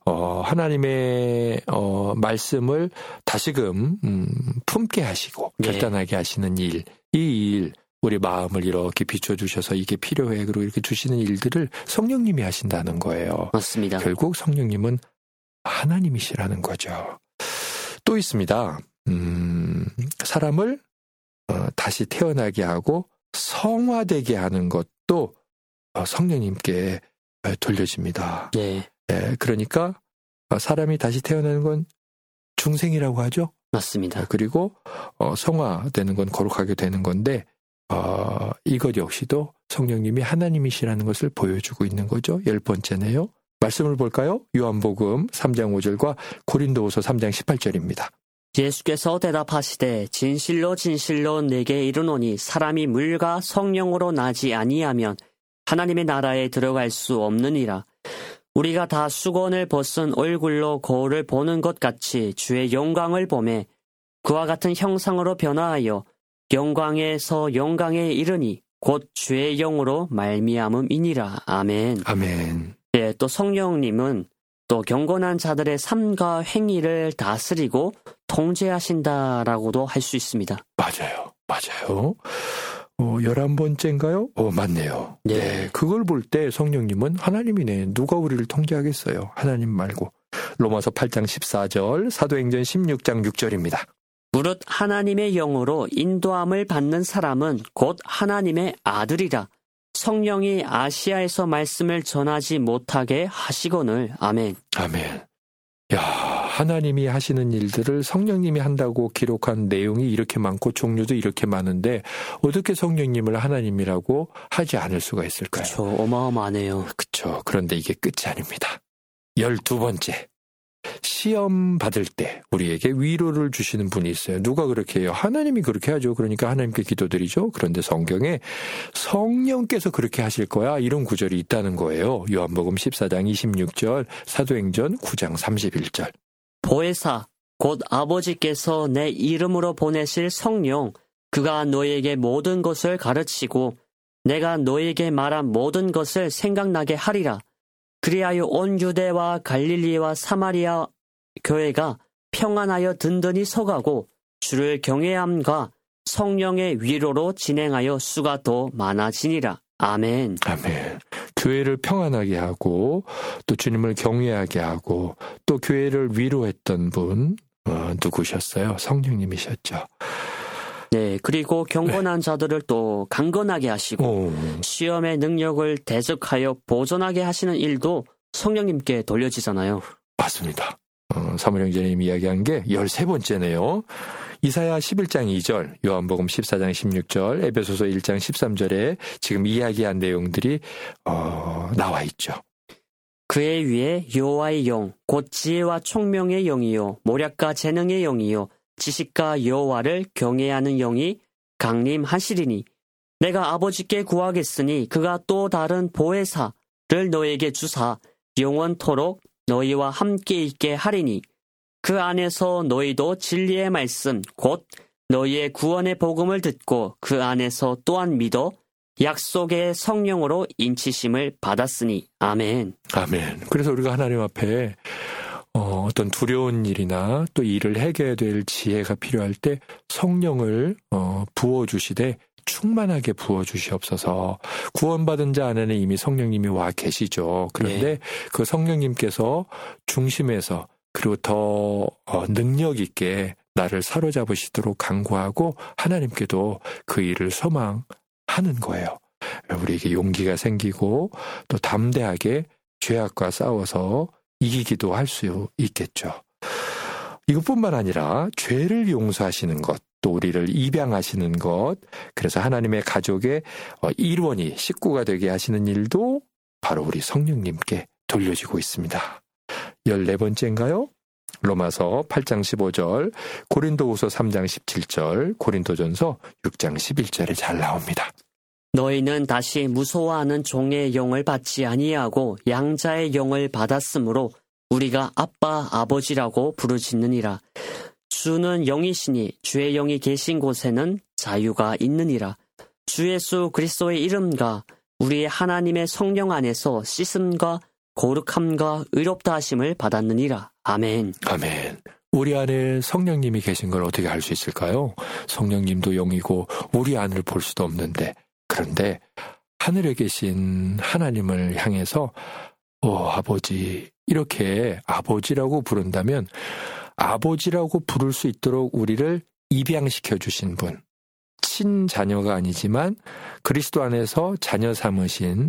하나님의 말씀을 다시금 품게 하시고 네. 결단하게 하시는 일, 이 일, 우리 마음을 이렇게 비춰주셔서 이게 필요해 그리고 이렇게 주시는 일들을 성령님이 하신다는 거예요. 맞습니다. 결국 성령님은 하나님이시라는 거죠. 또 있습니다. 사람을 다시 태어나게 하고 성화되게 하는 것도 성령님께 돌려집니다. 네, 그러니까 사람이 다시 태어나는 건 중생이라고 하죠. 맞습니다. 그리고 성화되는 건 거룩하게 되는 건데 이것 역시도 성령님이 하나님이시라는 것을 보여주고 있는 거죠. 10번째네요. 말씀을 볼까요? 요한복음 3장 5절과 고린도후서 3장 18절입니다. 예수께서 대답하시되 진실로 진실로 내게 이르노니 사람이 물과 성령으로 나지 아니하면 하나님의 나라에 들어갈 수 없느니라. 우리가 다 수건을 벗은 얼굴로 거울을 보는 것 같이 주의 영광을 보매 그와 같은 형상으로 변화하여 영광에서 영광에 이르니 곧 주의 영으로 말미암음이니라. 아멘. 아멘. 예, 또 성령님은 또 경건한 자들의 삶과 행위를 다스리고 통제하신다라고도 할 수 있습니다. 맞아요. 11번째인가요? 맞네요. 네. 그걸 볼 때 성령님은 하나님이네. 누가 우리를 통제하겠어요? 하나님 말고. 로마서 8장 14절, 사도행전 16장 6절입니다. 무릇 하나님의 영으로 인도함을 받는 사람은 곧 하나님의 아들이라. 성령이 아시아에서 말씀을 전하지 못하게 하시거늘. 아멘. 아멘. 야, 하나님이 하시는 일들을 성령님이 한다고 기록한 내용이 이렇게 많고 종류도 이렇게 많은데 어떻게 성령님을 하나님이라고 하지 않을 수가 있을까요? 그렇죠. 어마어마하네요. 그렇죠. 그런데 이게 끝이 아닙니다. 12번째. 시험 받을 때 우리에게 위로를 주시는 분이 있어요. 누가 그렇게 해요? 하나님이 그렇게 하죠. 그러니까 하나님께 기도드리죠. 그런데 성경에 성령께서 그렇게 하실 거야 이런 구절이 있다는 거예요. 요한복음 14장 26절, 사도행전 9장 31절. 보혜사 곧 아버지께서 내 이름으로 보내실 성령 그가 너에게 모든 것을 가르치고 내가 너에게 말한 모든 것을 생각나게 하리라. 그리하여 온 유대와 갈릴리와 사마리아 교회가 평안하여 든든히 서가고 주를 경외함과 성령의 위로로 진행하여 수가 더 많아지니라. 아멘. 아멘. 교회를 평안하게 하고 또 주님을 경외하게 하고 또 교회를 위로했던 분 누구셨어요? 성령님이셨죠. 네, 그리고 경건한 자들을 또 강건하게 하시고 시험의 능력을 대적하여 보존하게 하시는 일도 성령님께 돌려지잖아요. 맞습니다. 사무엘 형제님이 이야기한 게 13번째네요. 이사야 11장 2절, 요한복음 14장 16절, 에베소서 1장 13절에 지금 이야기한 내용들이 나와 있죠. 그의 위에 여호와의 영, 곧 지혜와 총명의 영이요 모략과 재능의 영이요 지식과 여호와를 경외하는 영이 강림하시리니 내가 아버지께 구하겠으니 그가 또 다른 보혜사를 너에게 주사 영원토록 너희와 함께 있게 하리니 그 안에서 너희도 진리의 말씀 곧 너희의 구원의 복음을 듣고 그 안에서 또한 믿어 약속의 성령으로 인치심을 받았으니 아멘. 아멘. 그래서 우리가 하나님 앞에 어떤 두려운 일이나 또 일을 해결해야 될 지혜가 필요할 때 성령을 부어주시되 충만하게 부어주시옵소서. 구원받은 자 안에는 이미 성령님이 와 계시죠. 그런데 그 성령님께서 중심에서 그리고 더 능력 있게 나를 사로잡으시도록 간구하고 하나님께도 그 일을 소망하는 거예요. 우리에게 용기가 생기고 또 담대하게 죄악과 싸워서 이기기도 할 수 있겠죠. 이것뿐만 아니라 죄를 용서하시는 것, 또 우리를 입양하시는 것, 그래서 하나님의 가족의 일원이 식구가 되게 하시는 일도 바로 우리 성령님께 돌려지고 있습니다. 14번째인가요? 로마서 8장 15절, 고린도후서 3장 17절, 고린도전서 6장 11절에 잘 나옵니다. 너희는 다시 무서워하는 종의 영을 받지 아니하고 양자의 영을 받았으므로 우리가 아빠 아버지라고 부르짖느니라. 주는 영이시니 주의 영이 계신 곳에는 자유가 있느니라. 주 예수 그리스도의 이름과 우리 하나님의 성령 안에서 씻음과 거룩함과 의롭다 하심을 받았느니라. 아멘. 아멘. 우리 안에 성령님이 계신 걸 어떻게 알 수 있을까요? 성령님도 영이고 우리 안을 볼 수도 없는데, 그런데 하늘에 계신 하나님을 향해서 아버지, 이렇게 아버지라고 부른다면 아버지라고 부를 수 있도록 우리를 입양시켜 주신 분, 친자녀가 아니지만 그리스도 안에서 자녀 삼으신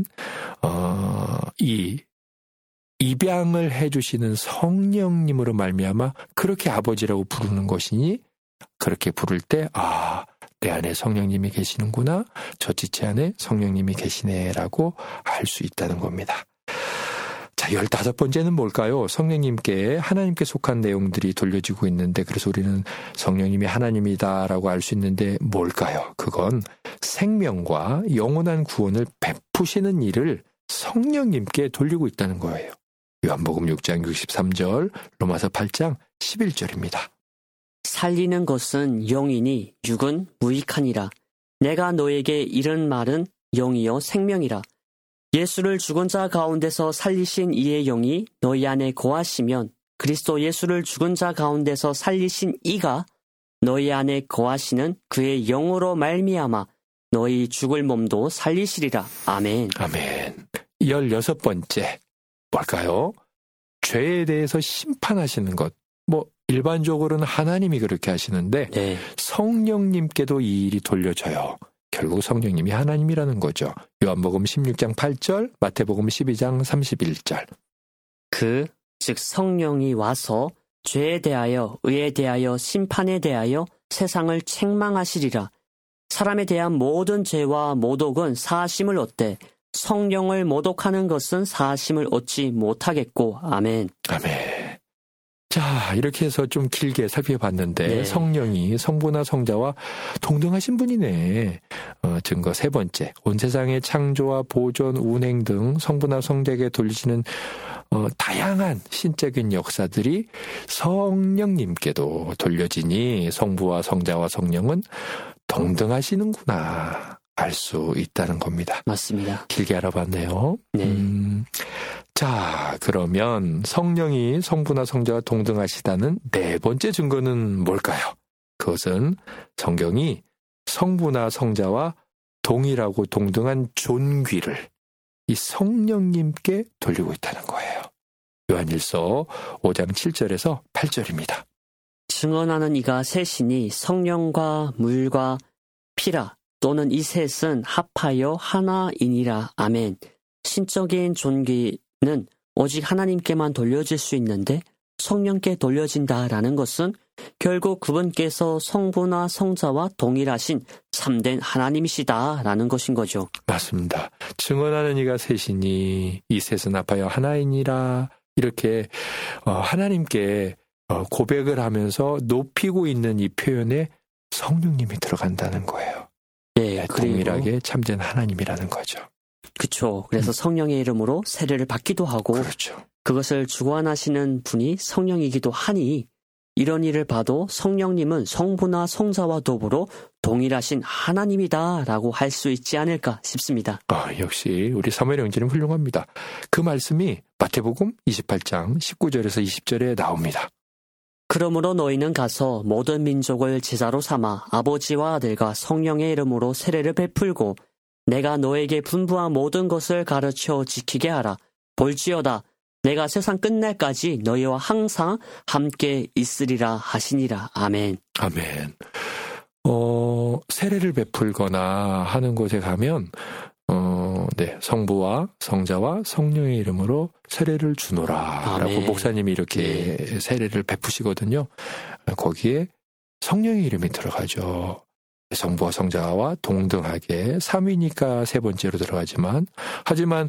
이 입양을 해주시는 성령님으로 말미암아 그렇게 아버지라고 부르는 것이니, 그렇게 부를 때 내 안에 성령님이 계시는구나, 저 지체 안에 성령님이 계시네라고 알 수 있다는 겁니다. 자, 15번째는 뭘까요? 성령님께, 하나님께 속한 내용들이 돌려지고 있는데, 그래서 우리는 성령님이 하나님이다라고 알 수 있는데 뭘까요? 그건 생명과 영원한 구원을 베푸시는 일을 성령님께 돌리고 있다는 거예요. 요한복음 6장 63절, 로마서 8장 11절입니다. 살리는 것은 영이니 육은 무익하니라. 내가 너에게 이른 말은 영이요 생명이라. 예수를 죽은 자 가운데서 살리신 이의 영이 너희 안에 거하시면 그리스도 예수를 죽은 자 가운데서 살리신 이가 너희 안에 거하시는 그의 영으로 말미암아 너희 죽을 몸도 살리시리라. 아멘. 아멘. 16번째 뭘까요? 죄에 대해서 심판하시는 것. 일반적으로는 하나님이 그렇게 하시는데 성령님께도 이 일이 돌려져요. 결국 성령님이 하나님이라는 거죠. 요한복음 16장 8절, 마태복음 12장 31절. 즉 성령이 와서 죄에 대하여, 의에 대하여, 심판에 대하여 세상을 책망하시리라. 사람에 대한 모든 죄와 모독은 사하심을 얻되 성령을 모독하는 것은 사하심을 얻지 못하겠고. 아멘. 아멘. 자, 이렇게 해서 좀 길게 살펴봤는데 성령이 성부나 성자와 동등하신 분이네. 증거 3번째, 온 세상의 창조와 보존, 운행 등 성부나 성자에게 돌리시는 다양한 신적인 역사들이 성령님께도 돌려지니 성부와 성자와 성령은 동등하시는구나 알 수 있다는 겁니다. 맞습니다. 길게 알아봤네요. 자, 그러면 성령이 성부나 성자와 동등하시다는 4번째 증거는 뭘까요? 그것은 성경이 성부나 성자와 동일하고 동등한 존귀를 이 성령님께 돌리고 있다는 거예요. 요한일서 5장 7절에서 8절입니다. 증언하는 이가 셋이니 성령과 물과 피라. 또는 이 셋은 합하여 하나이니라. 아멘. 신적인 존귀는 오직 하나님께만 돌려질 수 있는데 성령께 돌려진다라는 것은 결국 그분께서 성부나 성자와 동일하신 참된 하나님이시다라는 것인 거죠. 맞습니다. 증언하는 이가 셋이니 이 셋은 합하여 하나이니라. 이렇게 하나님께 고백을 하면서 높이고 있는 이 표현에 성령님이 들어간다는 거예요. 네, 동일하게 참된 하나님이라는 거죠. 그렇죠. 그래서 성령의 이름으로 세례를 받기도 하고 그렇죠. 그것을 주관하시는 분이 성령이기도 하니 이런 일을 봐도 성령님은 성부나 성자와 더불어 동일하신 하나님이다라고 할 수 있지 않을까 싶습니다. 역시 우리 사무엘 형제는 훌륭합니다. 그 말씀이 마태복음 28장 19절에서 20절에 나옵니다. 그러므로 너희는 가서 모든 민족을 제자로 삼아 아버지와 아들과 성령의 이름으로 세례를 베풀고 내가 너에게 분부한 모든 것을 가르쳐 지키게 하라. 볼지어다 내가 세상 끝날까지 너희와 항상 함께 있으리라 하시니라. 아멘. 아멘. 세례를 베풀거나 하는 곳에 가면 성부와 성자와 성령의 이름으로 세례를 주노라 라고 목사님이 이렇게 세례를 베푸시거든요. 거기에 성령의 이름이 들어가죠. 성부와 성자와 동등하게 3위니까 세 번째로 들어가지만 하지만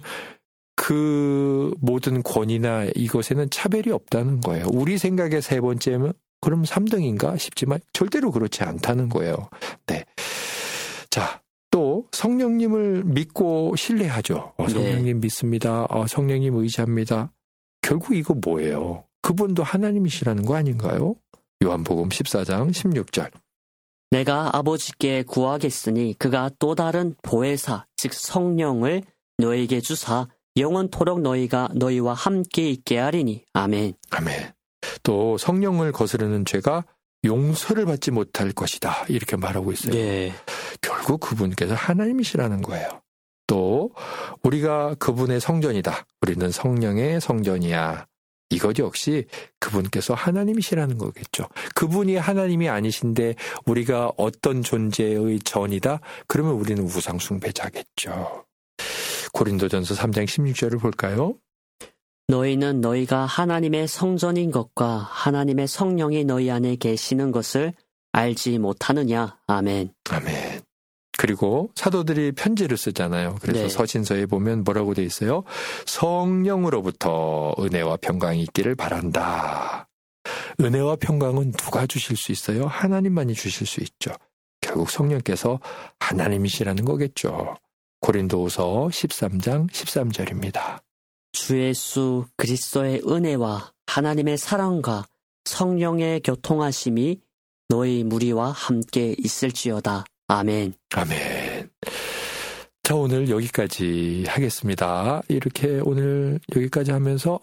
그 모든 권위나 이것에는 차별이 없다는 거예요. 우리 생각에 세 번째면 그럼 3등인가 싶지만 절대로 그렇지 않다는 거예요. 네. 자, 또 성령님을 믿고 신뢰하죠. 성령님 믿습니다. 성령님 의지합니다. 결국 이거 뭐예요? 그분도 하나님이시라는 거 아닌가요? 요한복음 14장 16절. 내가 아버지께 구하겠으니 그가 또 다른 보혜사 즉 성령을 너에게 주사 영원토록 너희와 함께 있게 하리니. 아멘. 아멘. 또 성령을 거스르는 죄가 용서를 받지 못할 것이다. 이렇게 말하고 있어요. 네. 결국 그분께서 하나님이시라는 거예요. 또 우리가 그분의 성전이다. 우리는 성령의 성전이야. 이것 역시 그분께서 하나님이시라는 거겠죠. 그분이 하나님이 아니신데 우리가 어떤 존재의 전이다? 그러면 우리는 우상 숭배자겠죠. 고린도전서 3장 16절을 볼까요? 너희는 너희가 하나님의 성전인 것과 하나님의 성령이 너희 안에 계시는 것을 알지 못하느냐. 아멘. 아멘. 그리고 사도들이 편지를 쓰잖아요. 그래서 서신서에 보면 뭐라고 돼 있어요? 성령으로부터 은혜와 평강이 있기를 바란다. 은혜와 평강은 누가 주실 수 있어요? 하나님만이 주실 수 있죠. 결국 성령께서 하나님이시라는 거겠죠. 고린도후서 13장 13절입니다. 주 예수 그리스도의 은혜와 하나님의 사랑과 성령의 교통하심이 너희 무리와 함께 있을지어다. 아멘. 아멘. 자, 오늘 여기까지 하겠습니다. 이렇게 오늘 여기까지 하면서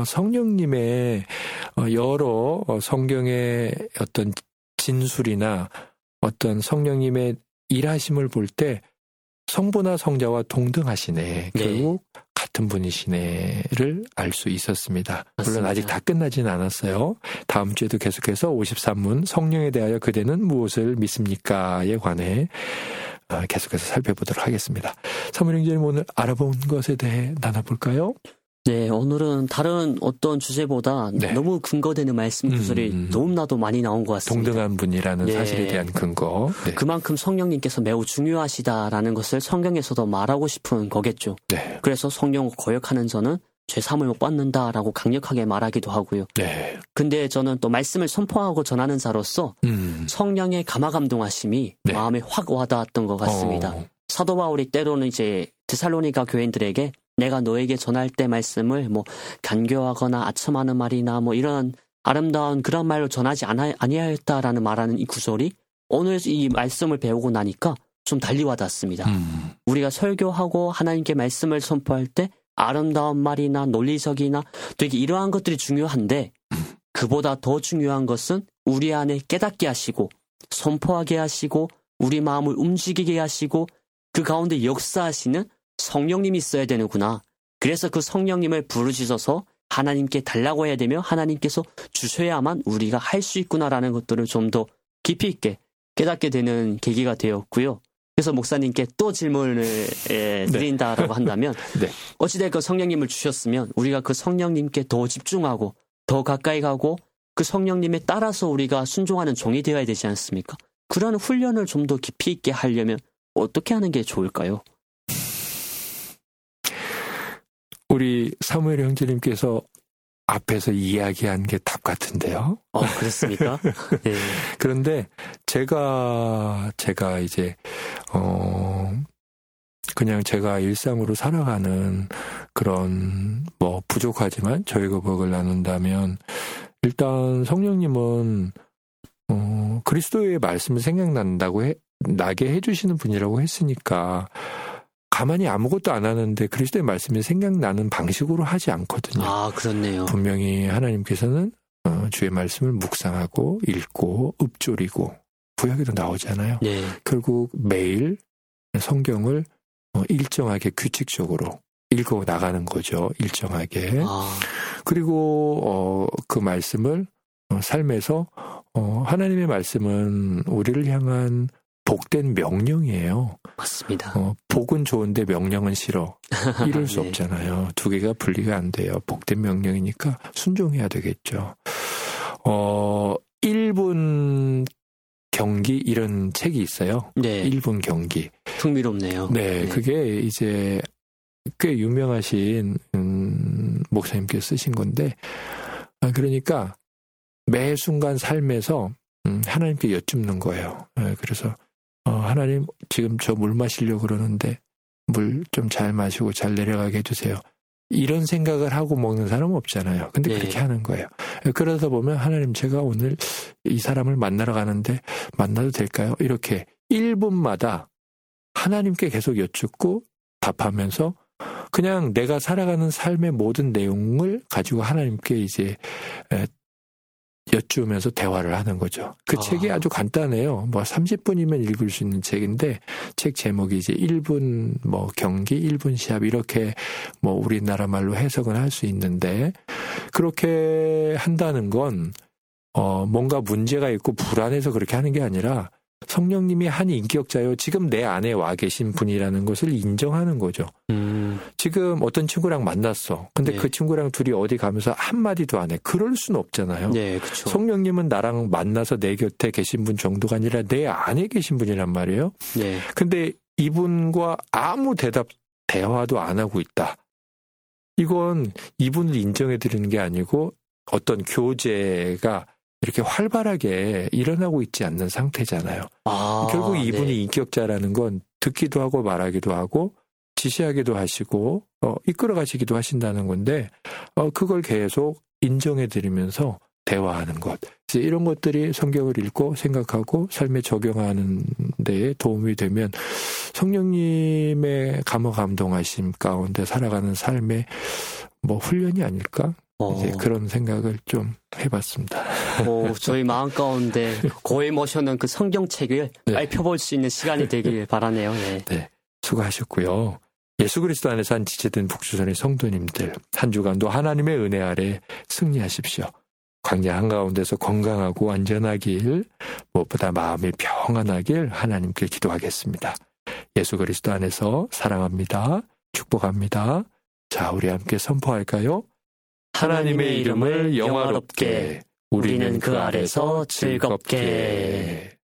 성령님의 여러 성경의 어떤 진술이나 어떤 성령님의 일하심을 볼 때 성부나 성자와 동등하시네. 결국 같은 분이시네를 알 수 있었습니다. 맞습니다. 물론 아직 다 끝나지는 않았어요. 다음 주에도 계속해서 53문 성령에 대하여 그대는 무엇을 믿습니까?에 관해 계속해서 살펴보도록 하겠습니다. 사무엘 형제님 오늘 알아본 것에 대해 나눠볼까요? 네, 오늘은 다른 어떤 주제보다 너무 근거되는 말씀 구절이 너무나도 많이 나온 것 같습니다. 동등한 분이라는 사실에 대한 근거. 네. 그만큼 성령님께서 매우 중요하시다라는 것을 성경에서도 말하고 싶은 거겠죠. 네. 그래서 성령을 거역하는 저는 죄사함을 못 받는다라고 강력하게 말하기도 하고요. 네. 근데 저는 또 말씀을 선포하고 전하는 자로서 성령의 감화감동하심이 마음에 확 와닿았던 것 같습니다. 사도 바울이 때로는 이제 데살로니가 교인들에게 내가 너에게 전할 때 말씀을 간교하거나 아첨하는 말이나 이런 아름다운 그런 말로 전하지 아니하였다라는 말하는 이 구절이 오늘 이 말씀을 배우고 나니까 좀 달리 와닿습니다. 우리가 설교하고 하나님께 말씀을 선포할 때 아름다운 말이나 논리적이나 되게 이러한 것들이 중요한데 그보다 더 중요한 것은 우리 안에 깨닫게 하시고 선포하게 하시고 우리 마음을 움직이게 하시고 그 가운데 역사하시는 성령님이 있어야 되는구나. 그래서 그 성령님을 부르짖어서 하나님께 달라고 해야 되며 하나님께서 주셔야만 우리가 할 수 있구나라는 것들을 좀 더 깊이 있게 깨닫게 되는 계기가 되었고요. 그래서 목사님께 또 질문을 드린다라고 한다면 네. 어찌됐건 성령님을 주셨으면 우리가 그 성령님께 더 집중하고 더 가까이 가고 그 성령님에 따라서 우리가 순종하는 종이 되어야 되지 않습니까? 그런 훈련을 좀 더 깊이 있게 하려면 어떻게 하는 게 좋을까요? 우리 사무엘 형제님께서 앞에서 이야기한 게 답 같은데요. 그렇습니까? 네. 그런데 제가 이제 그냥 제가 일상으로 살아가는 그런 뭐 부족하지만 저희가 복을 나눈다면 일단 성령님은 그리스도의 말씀을 나게 해주시는 분이라고 했으니까 가만히 아무것도 안 하는데 그리스도의 말씀이 생각나는 방식으로 하지 않거든요. 아, 그렇네요. 분명히 하나님께서는 주의 말씀을 묵상하고 읽고 읊조리고 구약에도 나오잖아요. 네. 결국 매일 성경을 일정하게 규칙적으로 읽어 나가는 거죠. 일정하게. 그리고 그 말씀을 삶에서 하나님의 말씀은 우리를 향한 복된 명령이에요. 맞습니다. 복은 좋은데 명령은 싫어. 이럴 수 네. 없잖아요. 두 개가 분리가 안 돼요. 복된 명령이니까 순종해야 되겠죠. 1분 경기 이런 책이 있어요. 네. 1분 경기. 흥미롭네요. 네, 그게 이제 꽤 유명하신 목사님께서 쓰신 건데 그러니까 매 순간 삶에서 하나님께 여쭙는 거예요. 그래서 하나님 지금 저 물 마시려고 그러는데 물 좀 잘 마시고 잘 내려가게 해주세요. 이런 생각을 하고 먹는 사람은 없잖아요. 근데 네. 그렇게 하는 거예요. 그러다 보면 하나님 제가 오늘 이 사람을 만나러 가는데 만나도 될까요? 이렇게 1분마다 하나님께 계속 여쭙고 답하면서 그냥 내가 살아가는 삶의 모든 내용을 가지고 하나님께 이제 여쭈면서 대화를 하는 거죠. 그 책이 아주 간단해요. 뭐 30분이면 읽을 수 있는 책인데 책 제목이 이제 1분 뭐 경기, 1분 시합 이렇게 뭐 우리나라 말로 해석은 할 수 있는데 그렇게 한다는 건 뭔가 문제가 있고 불안해서 그렇게 하는 게 아니라 성령님이 한 인격자요. 지금 내 안에 와 계신 분이라는 것을 인정하는 거죠. 지금 어떤 친구랑 만났어. 근데 네. 그 친구랑 둘이 어디 가면서 한마디도 안 해. 그럴 수는 없잖아요. 네, 그렇죠. 성령님은 나랑 만나서 내 곁에 계신 분 정도가 아니라 내 안에 계신 분이란 말이에요. 네. 근데 이분과 아무 대화도 안 하고 있다. 이건 이분을 인정해 드리는 게 아니고 어떤 교제가 이렇게 활발하게 일어나고 있지 않는 상태잖아요. 결국 이분이 네. 인격자라는 건 듣기도 하고 말하기도 하고 지시하기도 하시고 이끌어 가시기도 하신다는 건데 그걸 계속 인정해 드리면서 대화하는 것. 이제 이런 것들이 성경을 읽고 생각하고 삶에 적용하는 데에 도움이 되면 성령님의 감화감동하심 가운데 살아가는 삶의 뭐 훈련이 아닐까? 이제 그런 생각을 좀 해봤습니다. 저희 마음 가운데 고에 모셔놓은 그 성경책을 빨리 펴볼 수 있는 시간이 되길 바라네요. 네. 네, 수고하셨고요. 예수 그리스도 안에서 한 지체된 북주선의 성도님들 한 주간도 하나님의 은혜 아래 승리하십시오. 광야 한가운데서 건강하고 안전하길 무엇보다 마음이 평안하길 하나님께 기도하겠습니다. 예수 그리스도 안에서 사랑합니다. 축복합니다. 자, 우리 함께 선포할까요? 하나님의 이름을 영화롭게 우리는 그 아래서 즐겁게